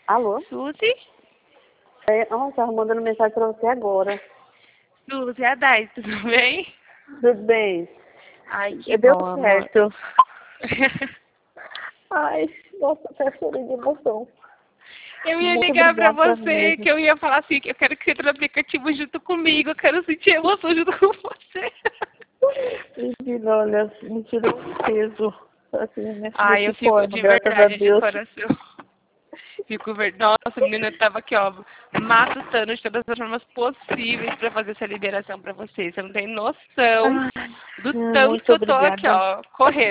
Alô? Suzy? Nossa, mandando mensagem pra você agora. Suzy, a Dai, tudo bem? Tudo bem? Ai, que Deu bom, amor. certo. Ai, nossa, até chorei de emoção. Eu ia Muito ligar pra obrigada você, mesmo. que eu ia falar assim, que eu quero que você entre no aplicativo junto comigo, eu quero sentir emoção junto com você. Menina, olha, me tirou um peso. Assim, Ai, eu desse fico forma, de graças a verdade, de Deus. coração. Nossa, menina, eu tava aqui, ó, matutando de todas as formas possíveis pra fazer essa liberação pra você. Você não tem noção Ai, do tanto muito que eu tô aqui, obrigada. ó,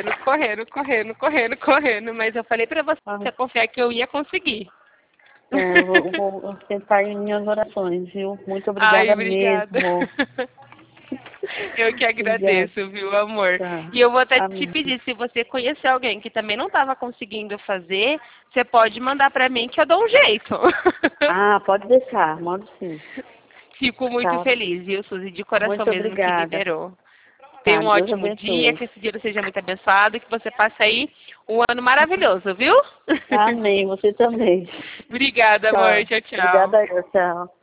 correndo. Mas eu falei pra você Ai, confiar que eu ia conseguir. vou tentar em minhas orações, viu? Muito Ai, obrigada obrigada. mesmo. Eu que Obrigada. agradeço, viu, amor? Tá. E eu vou até te Amém. pedir, se você conhecer alguém que também não estava conseguindo fazer, você pode mandar pra mim que eu dou um jeito. Ah, pode deixar, mando sim. Fico muito Tá. feliz, viu, Suzy? De coração Muito mesmo que obrigada. liberou. Tenha Tá, um Deus ótimo dia, abençoe. que esse dia seja muito abençoado e que você passe aí um ano maravilhoso, viu? Amém, você também. Obrigada, amor. Tchau. Tchau, tchau. Obrigada, tchau.